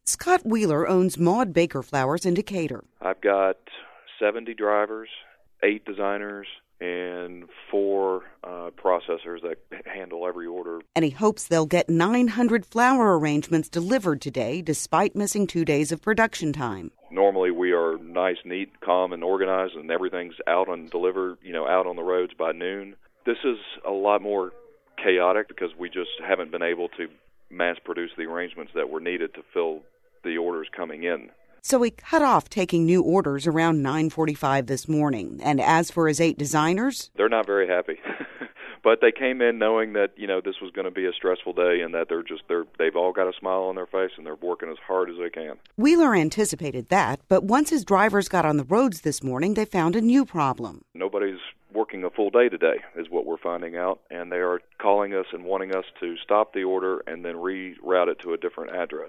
Scott Wheeler owns Maud Baker Flowers in Decatur. I've got 70 drivers, 8 designers, and 4 processors that handle every order. And he hopes they'll get 900 flower arrangements delivered today, despite missing 2 days of production time. Normally we are nice, neat, calm, and organized, and everything's out and delivered, out on the roads by noon. This is a lot more chaotic because we just haven't been able to mass produce the arrangements that were needed to fill the orders coming in. So he cut off taking new orders around 9:45 this morning. And as for his 8 designers, they're not very happy. But they came in knowing that, this was going to be a stressful day and that they've all got a smile on their face and they're working as hard as they can. Wheeler anticipated that, but once his drivers got on the roads this morning, they found a new problem. Nobody's working a full day today is what we're finding out, and they are calling us and wanting us to stop the order and then reroute it to a different address.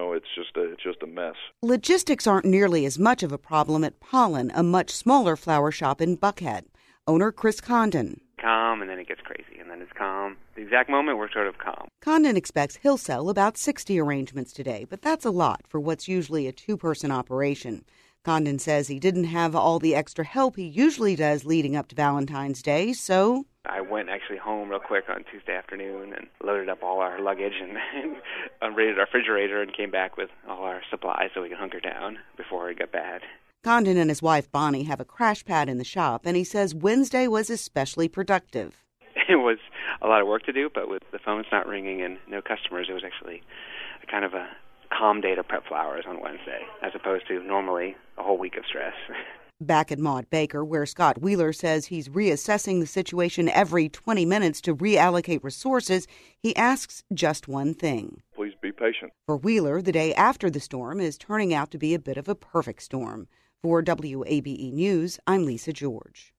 It's just a mess. Logistics aren't nearly as much of a problem at Pollen, a much smaller flower shop in Buckhead. Owner Chris Condon. Calm, and then it gets crazy, and then it's calm. The exact moment, we're sort of calm. Condon expects he'll sell about 60 arrangements today, but that's a lot for what's usually a 2-person operation. Condon says he didn't have all the extra help he usually does leading up to Valentine's Day, so I went actually home real quick on Tuesday afternoon and loaded up all our luggage and unrated our refrigerator and came back with all our supplies so we could hunker down before it got bad. Condon and his wife Bonnie have a crash pad in the shop, and he says Wednesday was especially productive. It was a lot of work to do, but with the phones not ringing and no customers, it was actually kind of a calm day to prep flowers on Wednesday, as opposed to normally a whole week of stress. Back at Maud Baker, where Scott Wheeler says he's reassessing the situation every 20 minutes to reallocate resources, he asks just one thing. Please be patient. For Wheeler, the day after the storm is turning out to be a bit of a perfect storm. For WABE News, I'm Lisa George.